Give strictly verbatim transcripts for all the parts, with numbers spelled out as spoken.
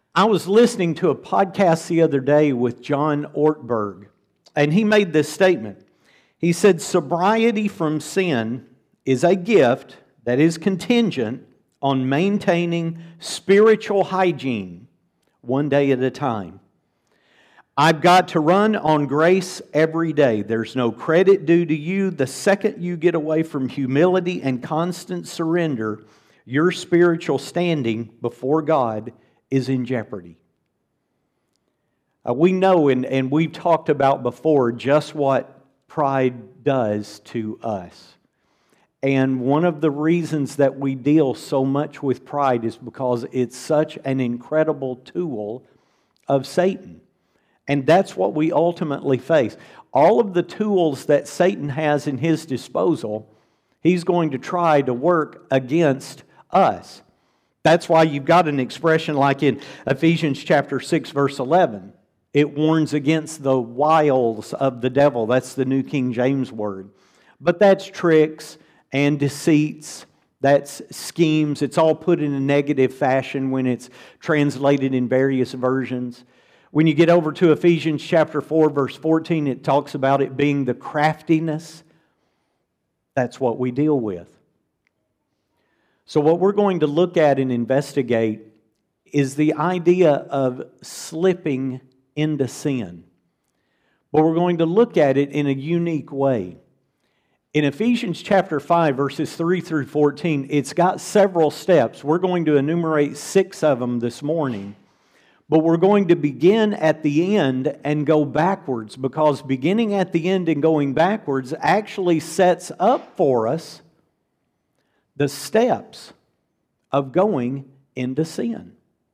I was listening to a podcast the other day with John Ortberg, and he made this statement. He said, sobriety from sin is a gift that is contingent on maintaining spiritual hygiene one day at a time. I've got to run on grace every day. There's no credit due to you. The second you get away from humility and constant surrender, your spiritual standing before God is in jeopardy. Uh, we know, and, and we've talked about before, just what pride does to us. And one of the reasons that we deal so much with pride is because it's such an incredible tool of Satan. And that's what we ultimately face. All of the tools that Satan has in his disposal, he's going to try to work against us. That's why you've got an expression like in Ephesians chapter six, verse eleven. It warns against the wiles of the devil. That's the New King James word. But that's tricks and deceits. That's schemes. It's all put in a negative fashion when it's translated in various versions. When you get over to Ephesians chapter four, verse fourteen, it talks about it being the craftiness. That's what we deal with. So what we're going to look at and investigate is the idea of slipping into sin. But we're going to look at it in a unique way. In Ephesians chapter five, verses three through fourteen, it's got several steps. We're going to enumerate six of them this morning. But we're going to begin at the end and go backwards, because beginning at the end and going backwards actually sets up for us the steps of going into sin.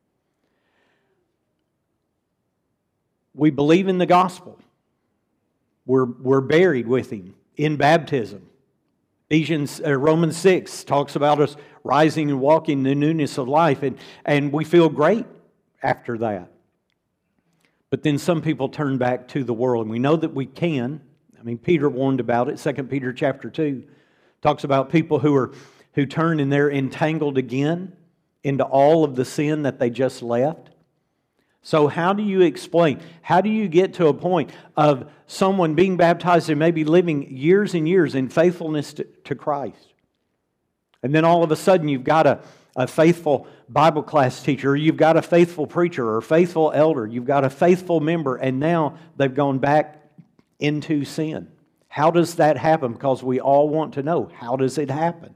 We believe in the gospel. We're, we're buried with Him in baptism. Ephesians, uh, Romans six talks about us rising and walking in the newness of life, and, and we feel great after that. But then some people turn back to the world, and we know that we can. I mean, Peter warned about it. Second Peter chapter two talks about people who are who turn and they're entangled again into all of the sin that they just left. So how do you explain? How do you get to a point of someone being baptized and maybe living years and years in faithfulness to, to Christ? And then all of a sudden you've got a, a faithful Bible class teacher, or you've got a faithful preacher or a faithful elder, you've got a faithful member, and now they've gone back into sin. How does that happen? Because we all want to know, how does it happen?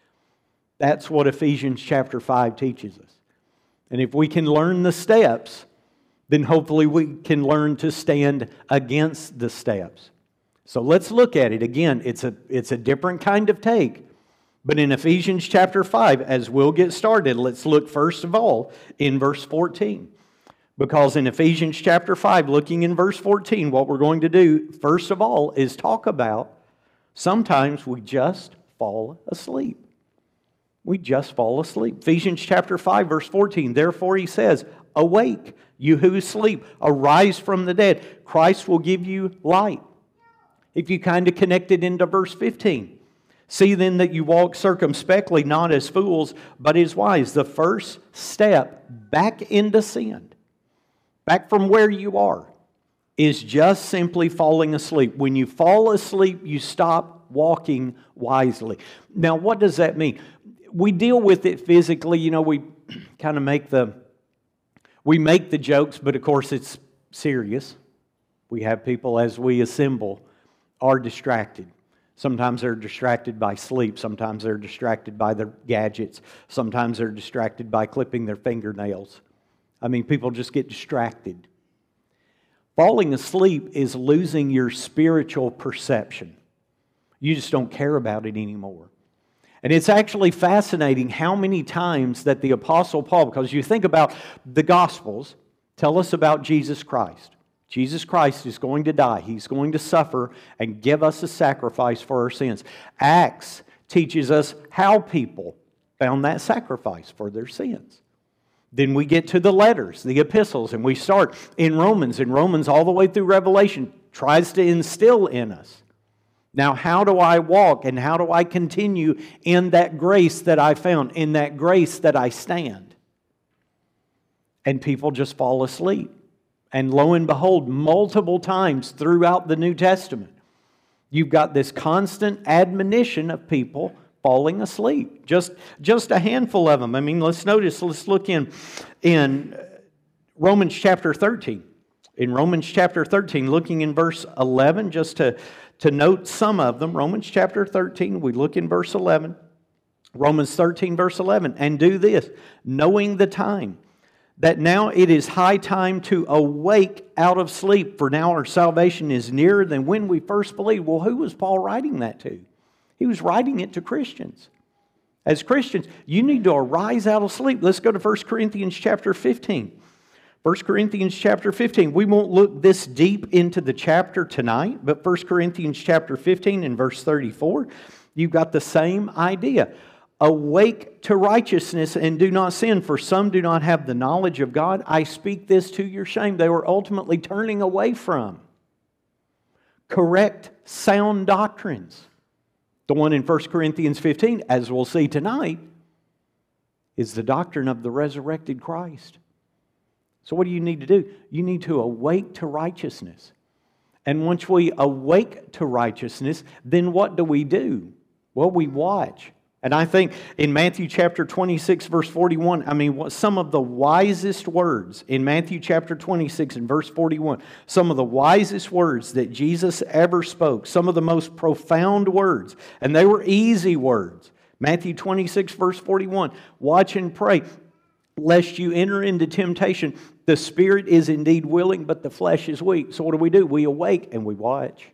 That's what Ephesians chapter five teaches us. And if we can learn the steps, then hopefully we can learn to stand against the steps. So let's look at it. Again, it's a, it's a different kind of take. But in Ephesians chapter five, as we'll get started, let's look first of all in verse fourteen. Because in Ephesians chapter five, looking in verse fourteen, what we're going to do, first of all, is talk about sometimes we just fall asleep. We just fall asleep. Ephesians chapter five, verse fourteen, therefore he says, awake, you who sleep, arise from the dead. Christ will give you light. If you kind of connect it into verse fifteen, see then that you walk circumspectly, not as fools, but as wise. The first step back into sin, back from where you are, is just simply falling asleep. When you fall asleep, you stop walking wisely. Now, what does that mean? We deal with it physically. You know, we kind of make the, we make the jokes, but of course it's serious. We have people, as we assemble, are distracted. Sometimes they're distracted by sleep. Sometimes they're distracted by their gadgets. Sometimes they're distracted by clipping their fingernails. I mean, people just get distracted. Falling asleep is losing your spiritual perception. You just don't care about it anymore. And it's actually fascinating how many times that the Apostle Paul, because you think about the Gospels, tell us about Jesus Christ. Jesus Christ is going to die. He's going to suffer and give us a sacrifice for our sins. Acts teaches us how people found that sacrifice for their sins. Then we get to the letters, the epistles, and we start in Romans. And Romans all the way through Revelation tries to instill in us. Now, how do I walk and how do I continue in that grace that I found, in that grace that I stand? and people just fall asleep. And lo and behold, multiple times throughout the New Testament, you've got this constant admonition of people falling asleep. Just, just a handful of them. I mean, let's notice, let's look in, in Romans chapter thirteen. In Romans chapter thirteen, looking in verse eleven, just to, to note some of them. Romans chapter thirteen, we look in verse eleven. Romans thirteen, verse eleven. And do this, knowing the time, that now it is high time to awake out of sleep, for now our salvation is nearer than when we first believed. Well, who was Paul writing that to? He was writing it to Christians. As Christians, you need to arise out of sleep. Let's go to First Corinthians chapter fifteen. First Corinthians chapter fifteen. We won't look this deep into the chapter tonight, but First Corinthians chapter fifteen and verse thirty-four, you've got the same idea. Awake to righteousness and do not sin, for some do not have the knowledge of God. I speak this to your shame. They were ultimately turning away from correct, sound doctrines. The one in First Corinthians fifteen, as we'll see tonight, is the doctrine of the resurrected Christ. So what do you need to do? You need to awake to righteousness. And once we awake to righteousness, then what do we do? Well, we watch. And I think in Matthew chapter twenty-six, verse forty-one, I mean, some of the wisest words in Matthew chapter twenty-six and verse forty-one, some of the wisest words that Jesus ever spoke, some of the most profound words, and they were easy words. Matthew twenty-six, verse forty-one, watch and pray, lest you enter into temptation. The spirit is indeed willing, but the flesh is weak. So what do we do? We awake and we watch.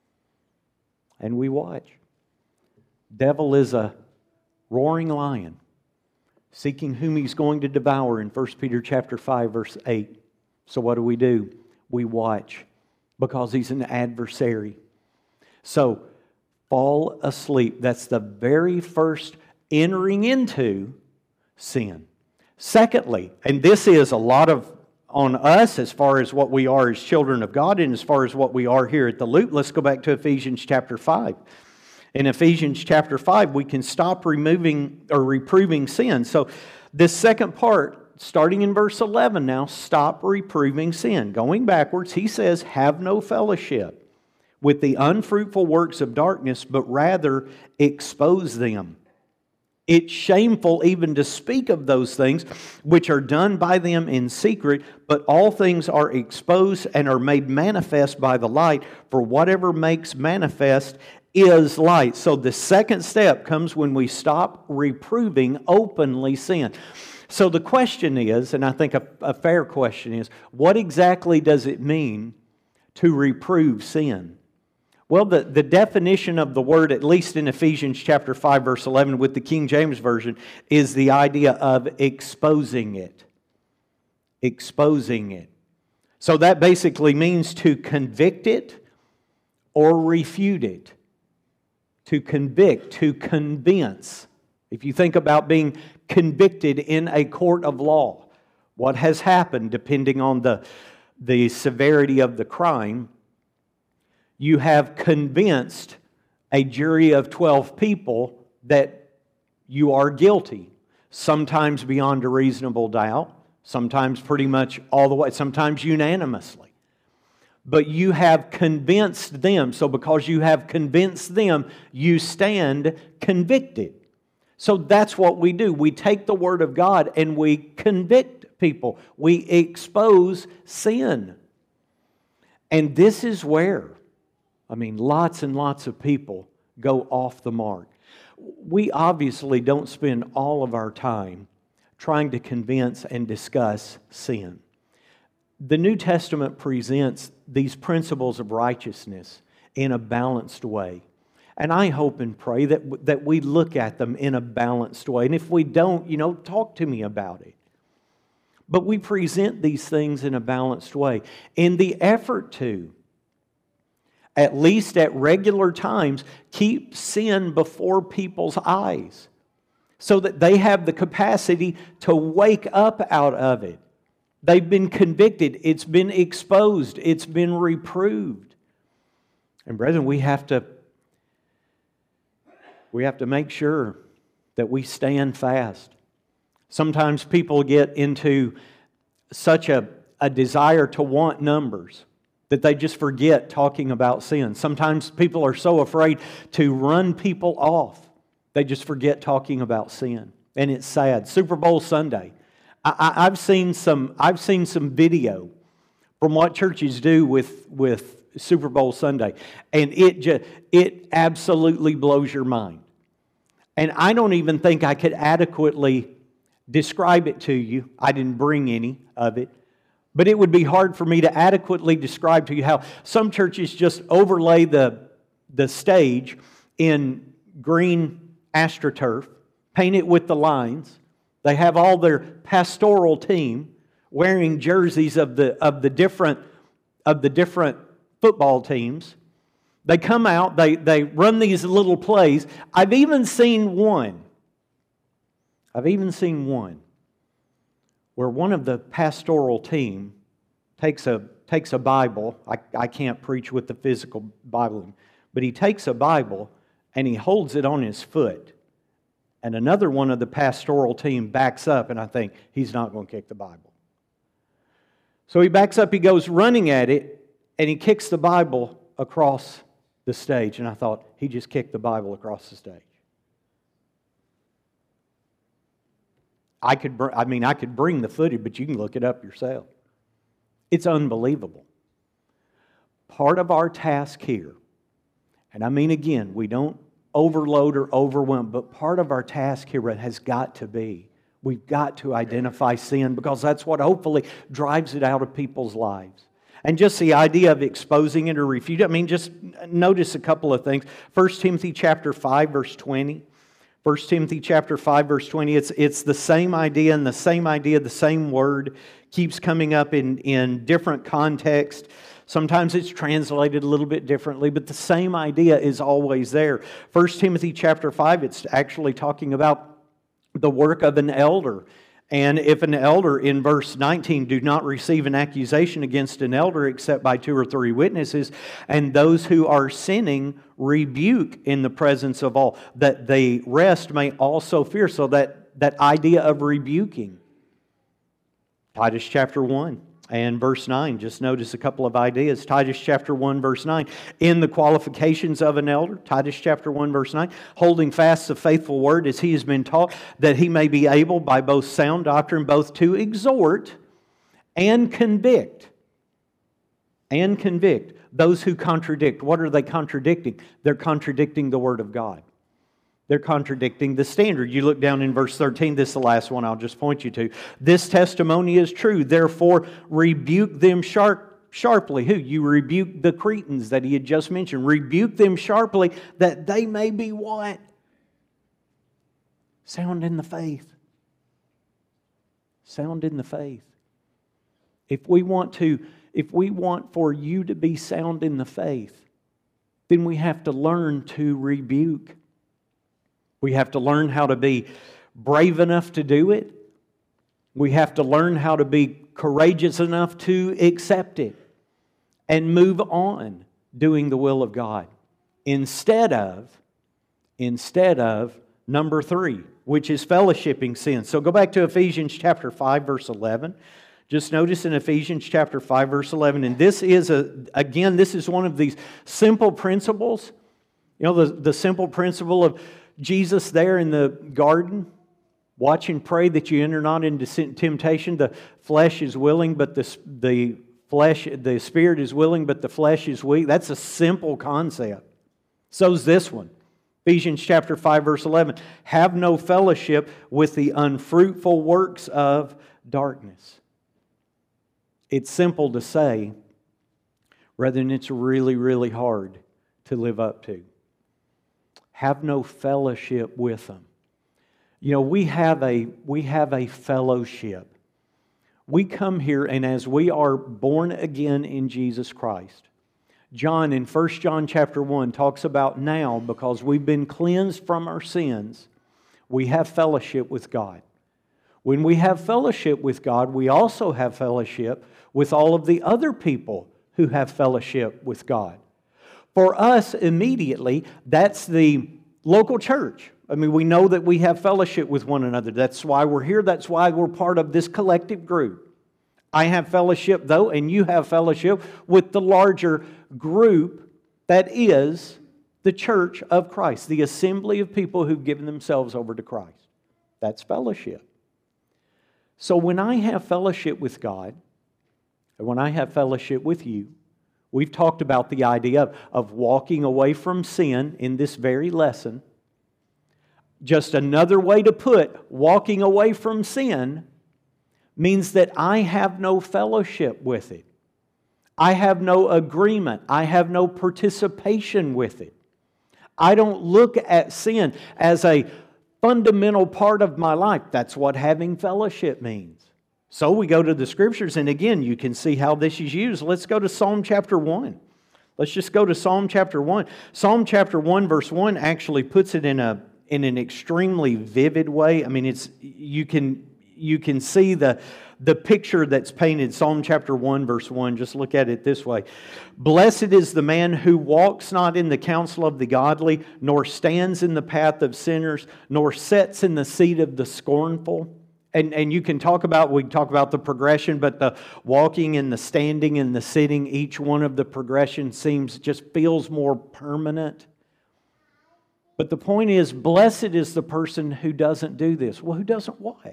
And we watch. Devil is a roaring lion, seeking whom he's going to devour in First Peter chapter five, verse eight. So what do we do? We watch, because he's an adversary. So fall asleep. That's the very first entering into sin. Secondly, and this is a lot of on us as far as what we are as children of God and as far as what we are here at the Loop. Let's go back to Ephesians chapter five. In Ephesians chapter five, we can stop removing or reproving sin. So this second part, starting in verse eleven now, stop reproving sin. Going backwards, he says, have no fellowship with the unfruitful works of darkness, but rather expose them. It's shameful even to speak of those things which are done by them in secret, but all things are exposed and are made manifest by the light, for whatever makes manifest is light. So the second step comes when we stop reproving openly sin. So the question is, and I think a, a fair question is, what exactly does it mean to reprove sin? Well, the, the definition of the word, at least in Ephesians chapter five, verse eleven with the King James Version, is the idea of exposing it. Exposing it. So that basically means to convict it or refute it. To convict, to convince. If you think about being convicted in a court of law, what has happened, depending on the, the severity of the crime, you have convinced a jury of twelve people that you are guilty. Sometimes beyond a reasonable doubt, sometimes pretty much all the way, sometimes unanimously. But you have convinced them. So because you have convinced them, you stand convicted. So that's what we do. We take the Word of God and we convict people. We expose sin. And this is where, I mean, lots and lots of people go off the mark. We obviously don't spend all of our time trying to convince and discuss sin. The New Testament presents these principles of righteousness in a balanced way. And I hope and pray that, that we look at them in a balanced way. And if we don't, you know, talk to me about it. But we present these things in a balanced way. In the effort to, at least at regular times, keep sin before people's eyes so that they have the capacity to wake up out of it. They've been convicted. It's been exposed. It's been reproved. And brethren, we have to, we have to make sure that we stand fast. Sometimes people get into such a, a desire to want numbers that they just forget talking about sin. Sometimes people are so afraid to run people off, they just forget talking about sin. And it's sad. Super Bowl Sunday. I, I, I've seen some. I've seen some video from what churches do with with Super Bowl Sunday, and it just it absolutely blows your mind. And I don't even think I could adequately describe it to you. I didn't bring any of it, but it would be hard for me to adequately describe to you how some churches just overlay the the stage in green AstroTurf, paint it with the lines. They have all their pastoral team wearing jerseys of the of the different of the different football teams. They come out, they, they run these little plays. I've even seen one. I've even seen one where one of the pastoral team takes a takes a Bible. I, I can't preach with the physical Bible, but he takes a Bible and he holds it on his foot. And another one of the pastoral team backs up, and I think, he's not going to kick the Bible. So he backs up, he goes running at it, and he kicks the Bible across the stage. And I thought, he just kicked the Bible across the stage. I could, I mean, I could bring the footage, but you can look it up yourself. It's unbelievable. Part of our task here, and I mean again, we don't overload or overwhelm, but part of our task here has got to be, we've got to identify sin, because that's what hopefully drives it out of people's lives. And just the idea of exposing it or refuting it, I mean, just notice a couple of things. First Timothy chapter five, verse twenty. First Timothy chapter five, verse twenty, it's, it's the same idea, and the same idea, the same word keeps coming up in, in different context. Sometimes it's translated a little bit differently, but the same idea is always there. First Timothy chapter five, it's actually talking about the work of an elder. And if an elder, in verse nineteen, do not receive an accusation against an elder except by two or three witnesses, and those who are sinning rebuke in the presence of all, that the rest may also fear. So that, that idea of rebuking. Titus chapter one. And verse nine, just notice a couple of ideas. Titus chapter one, verse nine. In the qualifications of an elder, Titus chapter one, verse nine, holding fast the faithful word as he has been taught, that he may be able by both sound doctrine both to exhort and convict. And convict those who contradict. What are they contradicting? They're contradicting the word of God. They're contradicting the standard. You look down in verse thirteen, this is the last one I'll just point you to. This testimony is true, therefore rebuke them sharp, sharply. Who? You rebuke the Cretans that he had just mentioned. Rebuke them sharply that they may be what? Sound in the faith. Sound in the faith. If we want to, if we want for you to be sound in the faith, then we have to learn to rebuke. We have to learn how to be brave enough to do it. We have to learn how to be courageous enough to accept it and move on doing the will of God. Instead of, instead of number three, which is fellowshipping sin. So go back to Ephesians chapter five, verse eleven. Just notice in Ephesians chapter five, verse eleven, and this is, a again, this is one of these simple principles. You know, the, the simple principle of Jesus there in the garden, watch and pray that you enter not into temptation. The flesh is willing, but the, the flesh, the spirit is willing, but the flesh is weak. That's a simple concept. So's this one. Ephesians chapter five, verse eleven. Have no fellowship with the unfruitful works of darkness. It's simple to say, rather than it's really, really hard to live up to. Have no fellowship with them. You know, we have a we have a fellowship. We come here, and as we are born again in Jesus Christ, John in First John chapter one talks about now, because we've been cleansed from our sins, we have fellowship with God. When we have fellowship with God, we also have fellowship with all of the other people who have fellowship with God. For us, immediately, that's the local church. I mean, we know that we have fellowship with one another. That's why we're here. That's why we're part of this collective group. I have fellowship, though, and you have fellowship with the larger group that is the church of Christ, the assembly of people who've given themselves over to Christ. That's fellowship. So when I have fellowship with God, and when I have fellowship with you, we've talked about the idea of, of walking away from sin in this very lesson. Just another way to put walking away from sin means that I have no fellowship with it. I have no agreement. I have no participation with it. I don't look at sin as a fundamental part of my life. That's what having fellowship means. So we go to the Scriptures, and again, you can see how this is used. Let's go to Psalm chapter one. Let's just go to Psalm chapter one. Psalm chapter one, verse one actually puts it in a in an extremely vivid way. I mean, it's you can you can see the the picture that's painted. Psalm chapter one, verse one. Just look at it this way. Blessed is the man who walks not in the counsel of the godly, nor stands in the path of sinners, nor sits in the seat of the scornful. And, and you can talk about, we talk about the progression, but the walking and the standing and the sitting, each one of the progression seems, just feels more permanent. But the point is, blessed is the person who doesn't do this. Well, who doesn't what?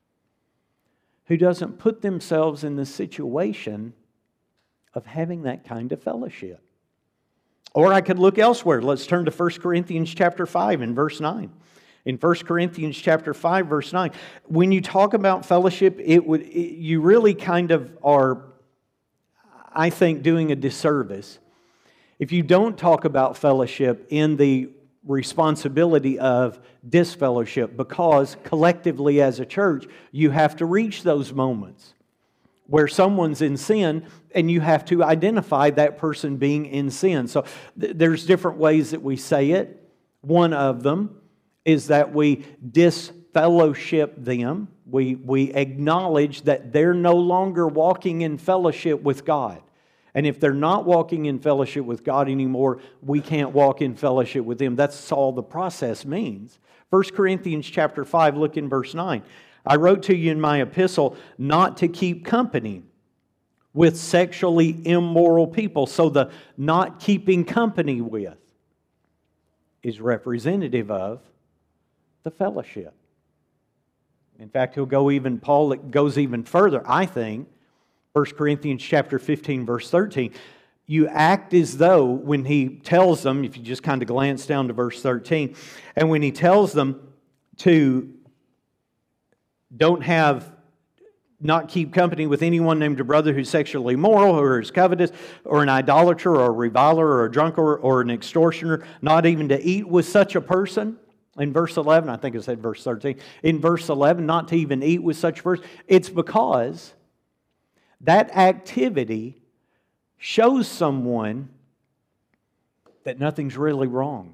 Who doesn't put themselves in the situation of having that kind of fellowship. Or I could look elsewhere. Let's turn to First Corinthians chapter five and verse nine. In First Corinthians chapter five, verse nine, when you talk about fellowship, it would it, you really kind of are, I think, doing a disservice if you don't talk about fellowship in the responsibility of disfellowship, because collectively as a church, you have to reach those moments where someone's in sin and you have to identify that person being in sin. So th- there's different ways that we say it. One of them is that we disfellowship them. We, we acknowledge that they're no longer walking in fellowship with God. And if they're not walking in fellowship with God anymore, we can't walk in fellowship with them. That's all the process means. First Corinthians chapter five, look in verse nine. I wrote to you in my epistle not to keep company with sexually immoral people. So the not keeping company with is representative of the fellowship. In fact, he'll go even, Paul goes even further, I think. First Corinthians chapter fifteen, verse thirteen. You act as though when he tells them, if you just kind of glance down to verse thirteen, and when he tells them to don't have, not keep company with anyone named a brother who's sexually immoral, or is covetous, or an idolater, or a reviler, or a drunkard, or an extortioner, not even to eat with such a person. In verse eleven, I think it said verse thirteen, in verse eleven, not to even eat with such a person. It's because that activity shows someone that nothing's really wrong.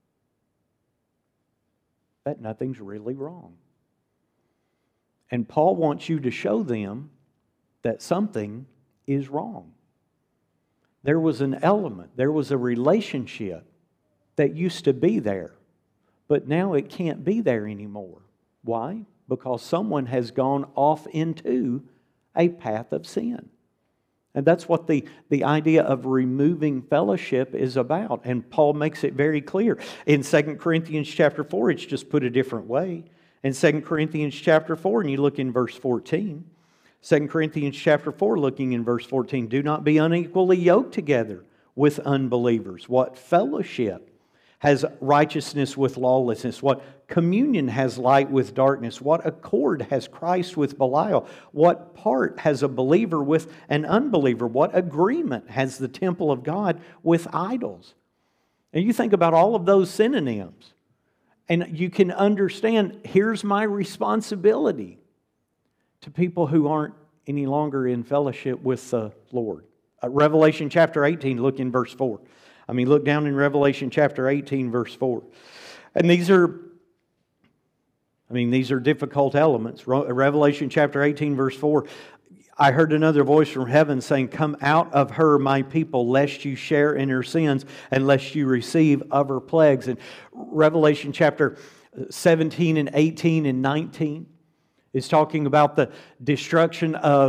That nothing's really wrong. And Paul wants you to show them that something is wrong. There was an element, there was a relationship that used to be there, but now it can't be there anymore. Why? Because someone has gone off into a path of sin. And that's what the, the idea of removing fellowship is about. And Paul makes it very clear. In Second Corinthians chapter four, it's just put a different way. In Second Corinthians chapter four, and you look in verse fourteen, Second Corinthians chapter four, looking in verse fourteen, do not be unequally yoked together with unbelievers. What fellowship has righteousness with lawlessness? What communion has light with darkness? What accord has Christ with Belial? What part has a believer with an unbeliever? What agreement has the temple of God with idols? And you think about all of those synonyms, and you can understand, here's my responsibility to people who aren't any longer in fellowship with the Lord. Uh, Revelation chapter eighteen, look in verse four. I mean, look down in Revelation chapter eighteen, verse four. And these are, I mean, these are difficult elements. Revelation chapter eighteen, verse four. I heard another voice from heaven saying, come out of her, my people, lest you share in her sins, and lest you receive of her plagues. And Revelation chapter seventeen and eighteen and nineteen is talking about the destruction of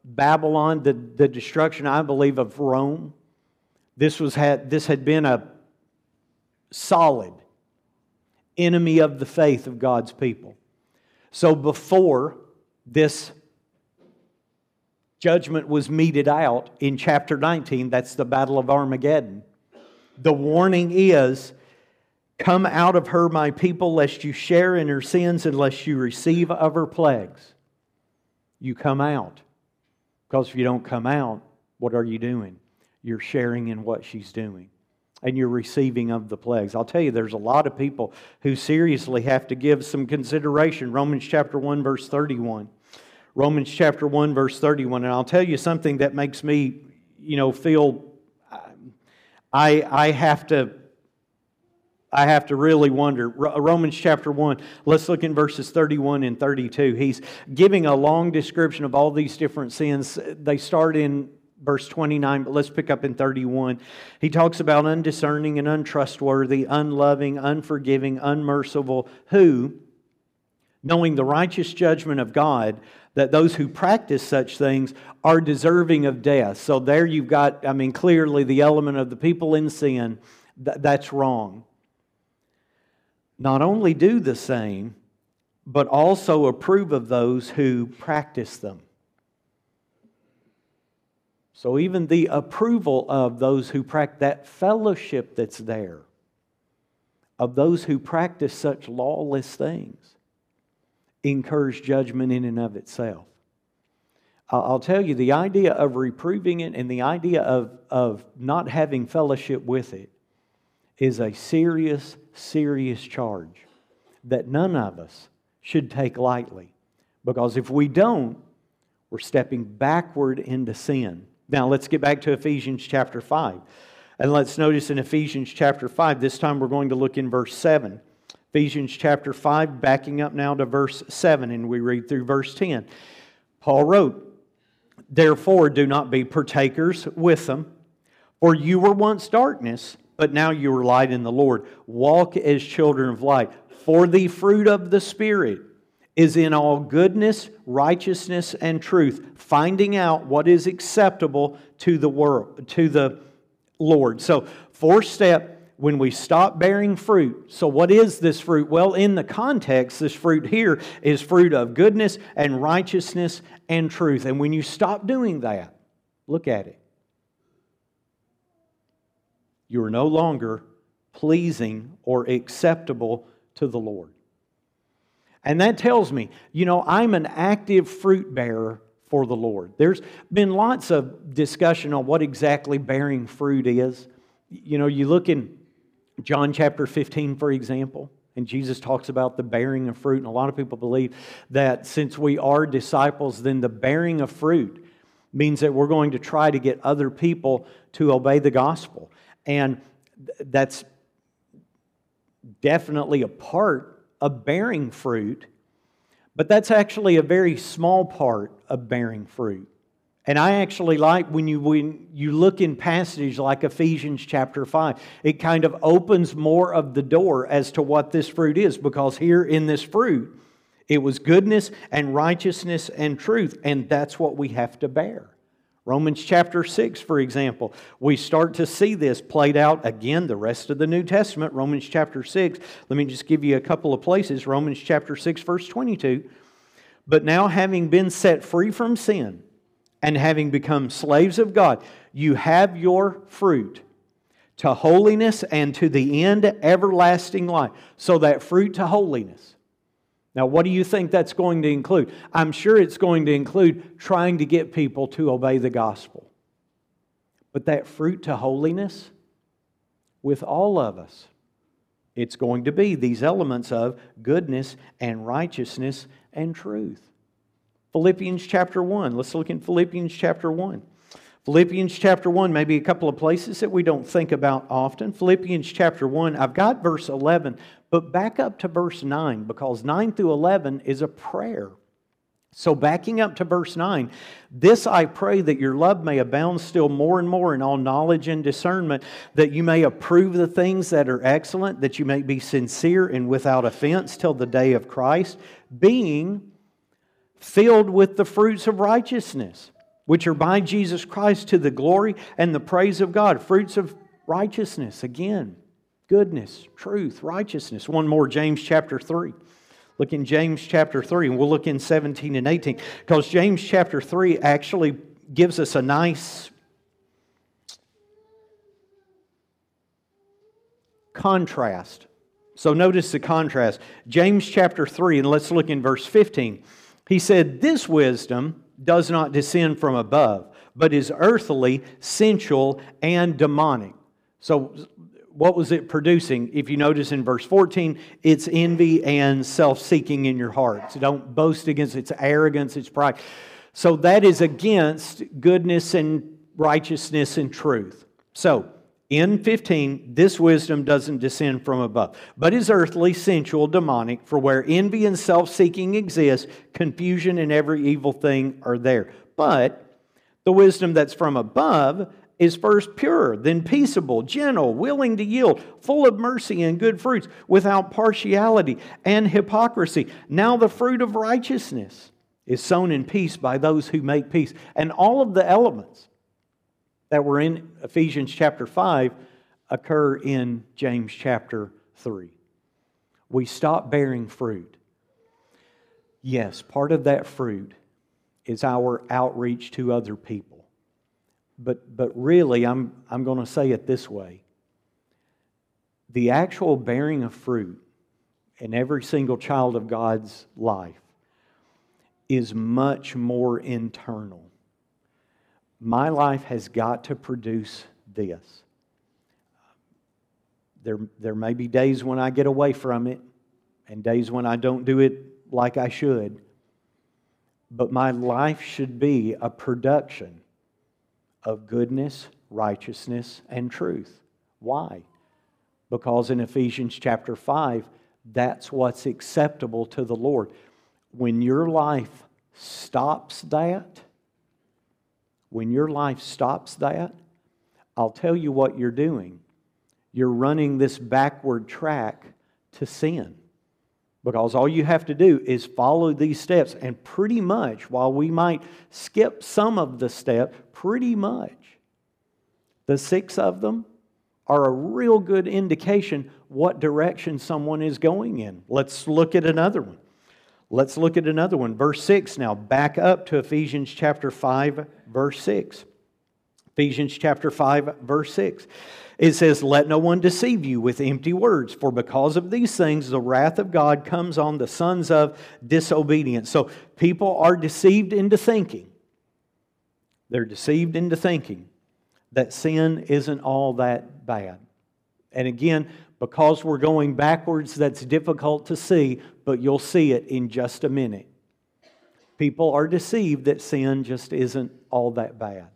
Babylon, the, the destruction, I believe, of Rome, this was had this had been a solid enemy of the faith of God's people. So before this judgment was meted out in chapter nineteen, that's the Battle of Armageddon, the warning is, come out of her, my people, lest you share in her sins, and lest you receive of her plagues. You come out. Because if you don't come out, what are you doing? You're sharing in what she's doing. And you're receiving of the plagues. I'll tell you, there's a lot of people who seriously have to give some consideration. Romans chapter one, verse thirty-one. Romans chapter one, verse thirty-one. And I'll tell you something that makes me, you know, feel... I, I have to... I have to really wonder. Romans chapter one, let's look in verses thirty-one and thirty-two. He's giving a long description of all these different sins. They start in verse twenty-nine, but let's pick up in thirty-one. He talks about undiscerning and untrustworthy, unloving, unforgiving, unmerciful, who, knowing the righteous judgment of God, that those who practice such things are deserving of death. So there you've got, I mean, clearly the element of the people in sin, th- that's wrong. Not only do the same, but also approve of those who practice them. So even the approval of those who practice, that fellowship that's there, of those who practice such lawless things, incurs judgment in and of itself. I'll tell you, the idea of reproving it and the idea of, of not having fellowship with it is a serious, serious charge that none of us should take lightly. Because if we don't, we're stepping backward into sin. Now let's get back to Ephesians chapter five. And let's notice in Ephesians chapter five, this time we're going to look in verse seven. Ephesians chapter five, backing up now to verse seven, and we read through verse ten. Paul wrote, therefore do not be partakers with them, for you were once darkness, but now you are light in the Lord. Walk as children of light. For the fruit of the Spirit is in all goodness, righteousness, and truth, finding out what is acceptable to the world, to the Lord. So, fourth step, when we stop bearing fruit. So what is this fruit? Well, in the context, this fruit here is fruit of goodness and righteousness and truth. And when you stop doing that, look at it. You are no longer pleasing or acceptable to the Lord. And that tells me, you know, I'm an active fruit bearer for the Lord. There's been lots of discussion on what exactly bearing fruit is. You know, you look in John chapter fifteen, for example, and Jesus talks about the bearing of fruit. And a lot of people believe that since we are disciples, then the bearing of fruit means that we're going to try to get other people to obey the gospel. And that's definitely a part of bearing fruit, but that's actually a very small part of bearing fruit. And I actually like when you when you look in passages like Ephesians chapter five, it kind of opens more of the door as to what this fruit is, because here in this fruit, it was goodness and righteousness and truth, and that's what we have to bear. Romans chapter six, for example, we start to see this played out again, the rest of the New Testament. Romans chapter six, let me just give you a couple of places. Romans chapter six, verse twenty-two. But now having been set free from sin and having become slaves of God, you have your fruit to holiness and to the end everlasting life. So that fruit to holiness. Now, what do you think that's going to include? I'm sure it's going to include trying to get people to obey the gospel. But that fruit to holiness, with all of us, it's going to be these elements of goodness and righteousness and truth. Philippians chapter one. Let's look in Philippians chapter one. Philippians chapter one, maybe a couple of places that we don't think about often. Philippians chapter one, I've got verse eleven, but back up to verse nine, because nine through eleven is a prayer. So backing up to verse nine, this I pray that your love may abound still more and more in all knowledge and discernment, that you may approve the things that are excellent, that you may be sincere and without offense till the day of Christ, being filled with the fruits of righteousness, which are by Jesus Christ to the glory and the praise of God. Fruits of righteousness, again, goodness, truth, righteousness. One more, James chapter three. Look in James chapter three, and we'll look in seventeen and eighteen, because James chapter three actually gives us a nice contrast. So notice the contrast. James chapter three, and let's look in verse fifteen. He said, "This wisdom does not descend from above, but is earthly, sensual, and demonic." So what was it producing? If you notice in verse fourteen, it's envy and self-seeking in your hearts. Don't boast against its arrogance, its pride. So that is against goodness and righteousness and truth. So in fifteen, this wisdom doesn't descend from above, but is earthly, sensual, demonic, for where envy and self-seeking exist, confusion and every evil thing are there. But the wisdom that's from above is first pure, then peaceable, gentle, willing to yield, full of mercy and good fruits, without partiality and hypocrisy. Now the fruit of righteousness is sown in peace by those who make peace. And all of the elements that were in Ephesians chapter five occur in James chapter three. We stop bearing fruit. Yes, part of that fruit is our outreach to other people. But, but really, I'm, I'm going to say it this way. The actual bearing of fruit in every single child of God's life is much more internal. My life has got to produce this. There, there may be days when I get away from it and days when I don't do it like I should. But my life should be a production of goodness, righteousness, and truth. Why? Because in Ephesians chapter five, that's what's acceptable to the Lord. When your life stops that, when your life stops that, I'll tell you what you're doing. You're running this backward track to sin. Because all you have to do is follow these steps. And pretty much, while we might skip some of the steps, pretty much, the six of them are a real good indication what direction someone is going in. Let's look at another one. Let's look at another one. Verse six now. Back up to Ephesians chapter five, verse six. Ephesians chapter five, verse six. It says, "Let no one deceive you with empty words, for because of these things the wrath of God comes on the sons of disobedience." So people are deceived into thinking. They're deceived into thinking that sin isn't all that bad. And again, because we're going backwards, that's difficult to see, but you'll see it in just a minute. People are deceived that sin just isn't all that bad.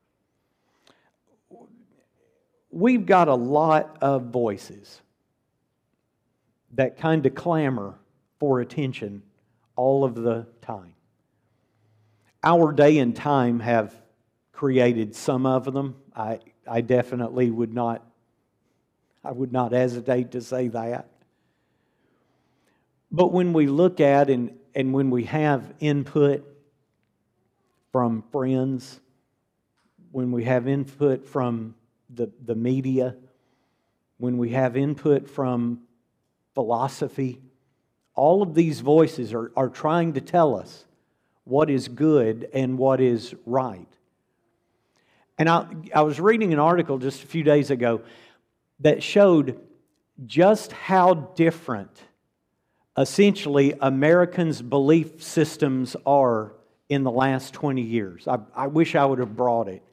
We've got a lot of voices that kind of clamor for attention all of the time. Our day and time have created some of them. I, I definitely would not, I would not hesitate to say that. But when we look at and, and when we have input from friends, when we have input from the, the media, when we have input from philosophy, all of these voices are, are trying to tell us what is good and what is right. And I, I was reading an article just a few days ago that showed just how different essentially Americans' belief systems are in the last twenty years. I, I wish I would have brought it.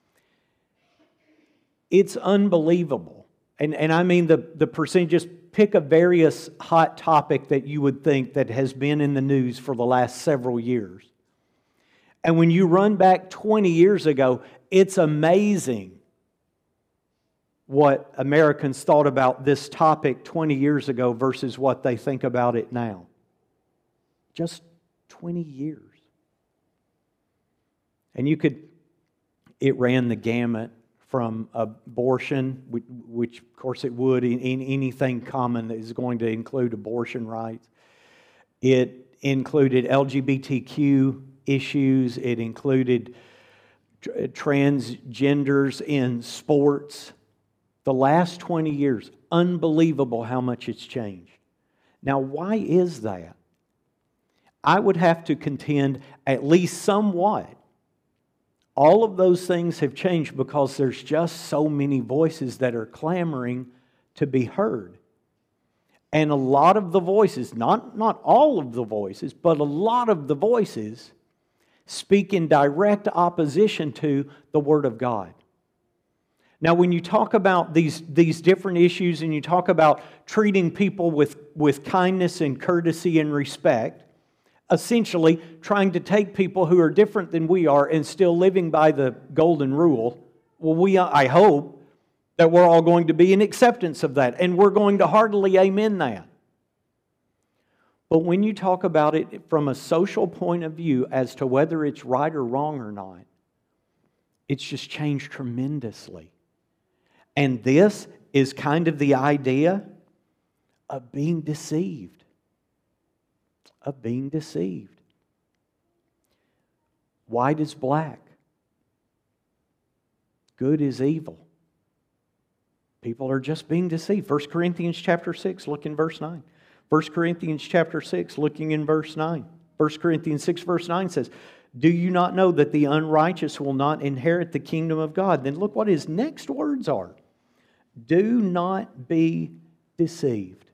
It's unbelievable. And, and I mean the, the percentage, just pick a various hot topic that you would think that has been in the news for the last several years. And when you run back twenty years ago, it's amazing what Americans thought about this topic twenty years ago versus what they think about it now. Just twenty years. And you could, it ran the gamut from abortion, which of course it would in anything common that is going to include abortion rights. It included L G B T Q issues. It included transgenders in sports. The last twenty years, unbelievable how much it's changed. Now, why is that? I would have to contend at least somewhat. All of those things have changed because there's just so many voices that are clamoring to be heard. And a lot of the voices, not, not all of the voices, but a lot of the voices speak in direct opposition to the Word of God. Now, when you talk about these, these different issues and you talk about treating people with, with kindness and courtesy and respect, essentially trying to take people who are different than we are and still living by the golden rule, well, we, I hope that we're all going to be in acceptance of that, and we're going to heartily amen that. But when you talk about it from a social point of view as to whether it's right or wrong or not, it's just changed tremendously. And this is kind of the idea of being deceived. Of being deceived. White is black. Good is evil. People are just being deceived. First Corinthians chapter six, look in verse nine. First Corinthians chapter six, looking in verse nine. First Corinthians six, verse nine says, "Do you not know that the unrighteous will not inherit the kingdom of God?" Then look what his next words are. Do not be deceived.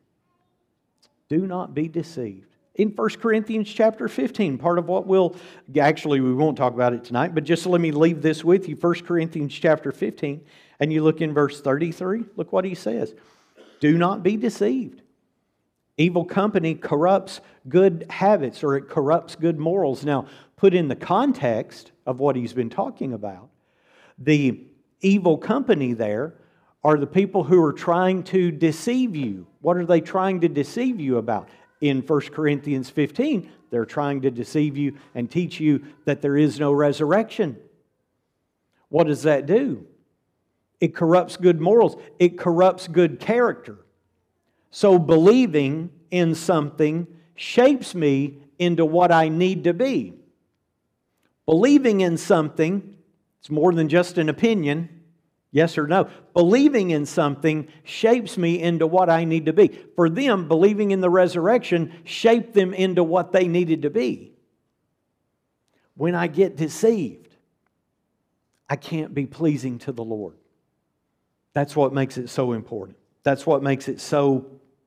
Do not be deceived. In First Corinthians chapter fifteen, part of what we'll, actually we won't talk about it tonight, but just let me leave this with you. First Corinthians chapter fifteen, and you look in verse thirty-three, look what he says. Do not be deceived. Evil company corrupts good habits, or it corrupts good morals. Now, put in the context of what he's been talking about, the evil company there are the people who are trying to deceive you. What are they trying to deceive you about? In First Corinthians fifteen, they're trying to deceive you and teach you that there is no resurrection. What does that do? It corrupts good morals. It corrupts good character. So believing in something shapes me into what I need to be. Believing in something, it's more than just an opinion. Yes or no? Believing in something shapes me into what I need to be. For them, believing in the resurrection shaped them into what they needed to be. When I get deceived, I can't be pleasing to the Lord. That's what makes it so important. That's what makes it so,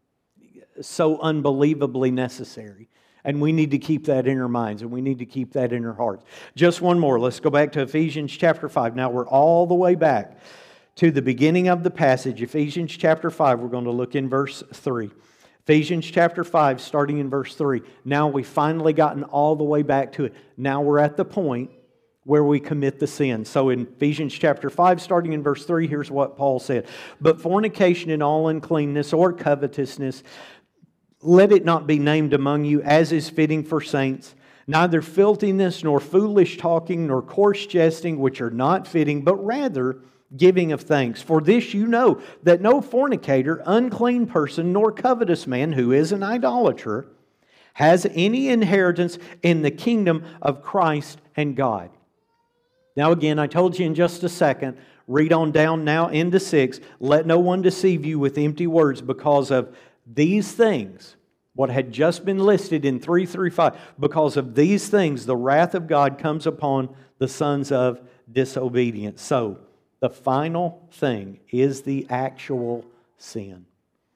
so unbelievably necessary. And we need to keep that in our minds, and we need to keep that in our hearts. Just one more. Let's go back to Ephesians chapter five. Now we're all the way back to the beginning of the passage. Ephesians chapter five, we're going to look in verse three. Ephesians chapter five, starting in verse three. Now we've finally gotten all the way back to it. Now we're at the point where we commit the sin. So in Ephesians chapter five, starting in verse three, here's what Paul said. But fornication and all uncleanness or covetousness, let it not be named among you as is fitting for saints, neither filthiness, nor foolish talking, nor coarse jesting, which are not fitting, but rather giving of thanks. For this you know, that no fornicator, unclean person, nor covetous man, who is an idolater, has any inheritance in the kingdom of Christ and God. Now again, I told you in just a second, read on down now into six, let no one deceive you with empty words, because of these things, what had just been listed in three through five, because of these things, the wrath of God comes upon the sons of disobedience. So, the final thing is the actual sin.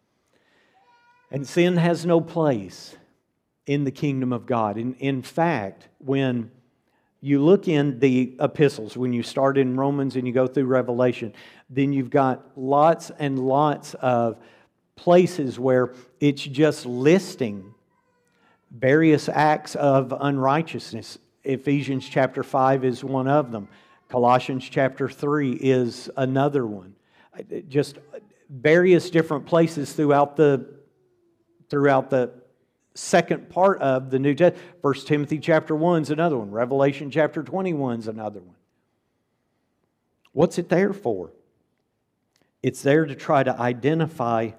And sin has no place in the kingdom of God. In, in fact, when you look in the epistles, when you start in Romans and you go through Revelation, then you've got lots and lots of places where it's just listing various acts of unrighteousness. Ephesians chapter five is one of them. Colossians chapter three is another one. Just various different places throughout the throughout the second part of the New Testament. First Timothy chapter one is another one. Revelation chapter twenty-one is another one. What's it there for? It's there to try to identify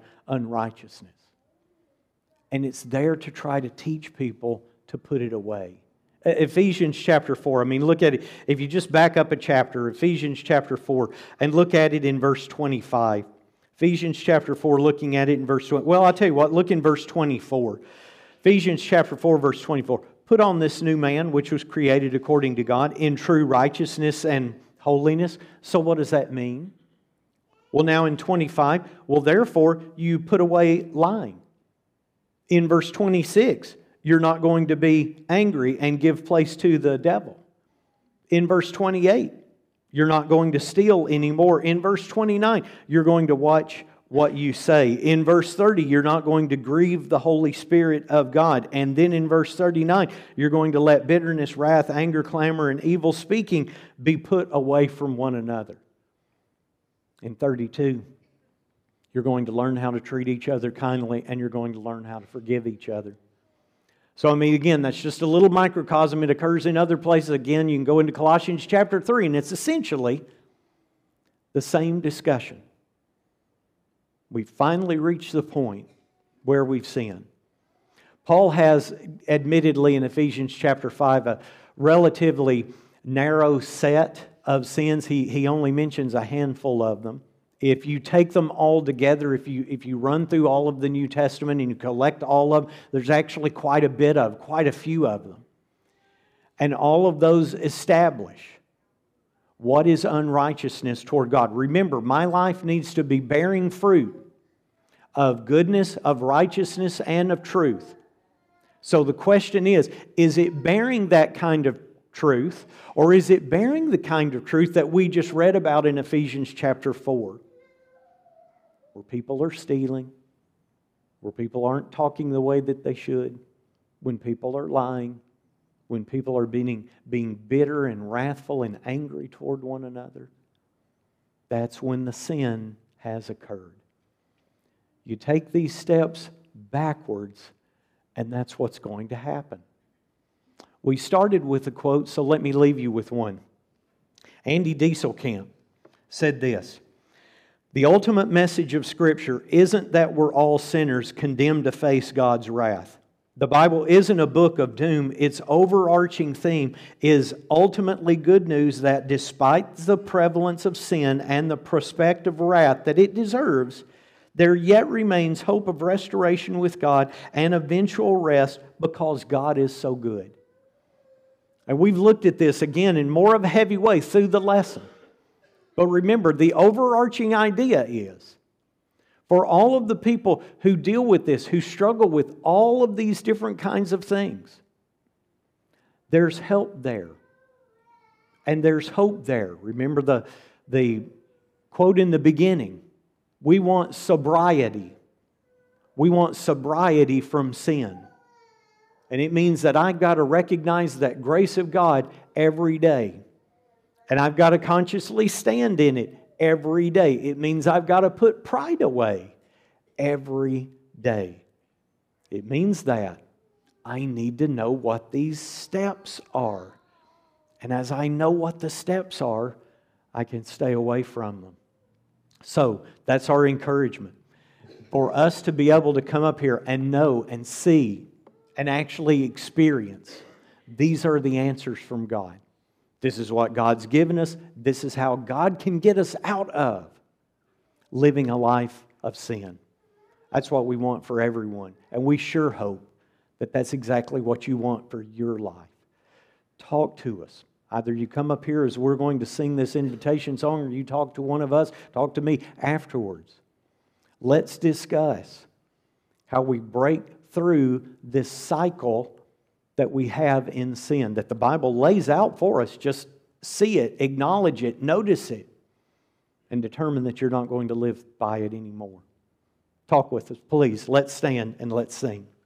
unrighteousness. And it's there to try to teach people to put it away Ephesians chapter four. I mean, look at it. If you just back up a chapter, Ephesians chapter four, and look at it in verse twenty-five. Ephesians chapter four, looking at it in verse twenty. Well, I'll tell you what, look in verse twenty-four. Ephesians chapter four, verse twenty-four. Put on this new man, which was created according to God, in true righteousness and holiness. So what does that mean? Well, now in twenty-five, well, therefore, you put away lying. In verse twenty-six, you're not going to be angry and give place to the devil. In verse twenty-eight, you're not going to steal anymore. In verse twenty-nine, you're going to watch what you say. In verse thirty, you're not going to grieve the Holy Spirit of God. And then in verse thirty-nine, you're going to let bitterness, wrath, anger, clamor, and evil speaking be put away from one another. In thirty-two, you're going to learn how to treat each other kindly, and you're going to learn how to forgive each other. So, I mean, again, that's just a little microcosm. It occurs in other places. Again, you can go into Colossians chapter three, and it's essentially the same discussion. We finally reached the point where we've sinned. Paul has, admittedly, in Ephesians chapter five, a relatively narrow set of sins. He, he only mentions a handful of them. If you take them all together, if you, if you run through all of the New Testament and you collect all of them, there's actually quite a bit of, quite a few of them. And all of those establish what is unrighteousness toward God. Remember, my life needs to be bearing fruit of goodness, of righteousness, and of truth. So the question is, is it bearing that kind of truth, or is it bearing the kind of truth that we just read about in Ephesians chapter four? Where people are stealing, where people aren't talking the way that they should, when people are lying, when people are being, being bitter and wrathful and angry toward one another. That's when the sin has occurred. You take these steps backwards, and that's what's going to happen. We started with a quote, so let me leave you with one. Andy Dieselkamp said this: "The ultimate message of Scripture isn't that we're all sinners condemned to face God's wrath. The Bible isn't a book of doom. Its overarching theme is ultimately good news that despite the prevalence of sin and the prospect of wrath that it deserves, there yet remains hope of restoration with God and eventual rest because God is so good." And we've looked at this again in more of a heavy way through the lesson. But remember, the overarching idea is, for all of the people who deal with this, who struggle with all of these different kinds of things, there's help there. And there's hope there. Remember the, the quote in the beginning, we want sobriety. We want sobriety from sin. And it means that I've got to recognize that grace of God every day. And I've got to consciously stand in it every day. It means I've got to put pride away every day. It means that I need to know what these steps are. And as I know what the steps are, I can stay away from them. So that's our encouragement. For us to be able to come up here and know and see and actually experience, these are the answers from God. This is what God's given us. This is how God can get us out of living a life of sin. That's what we want for everyone. And we sure hope that that's exactly what you want for your life. Talk to us. Either you come up here as we're going to sing this invitation song, or you talk to one of us, talk to me afterwards. Let's discuss how we break through this cycle that we have in sin, that the Bible lays out for us. Just see it, acknowledge it, notice it, and determine that you're not going to live by it anymore. Talk with us, please. Let's stand and let's sing.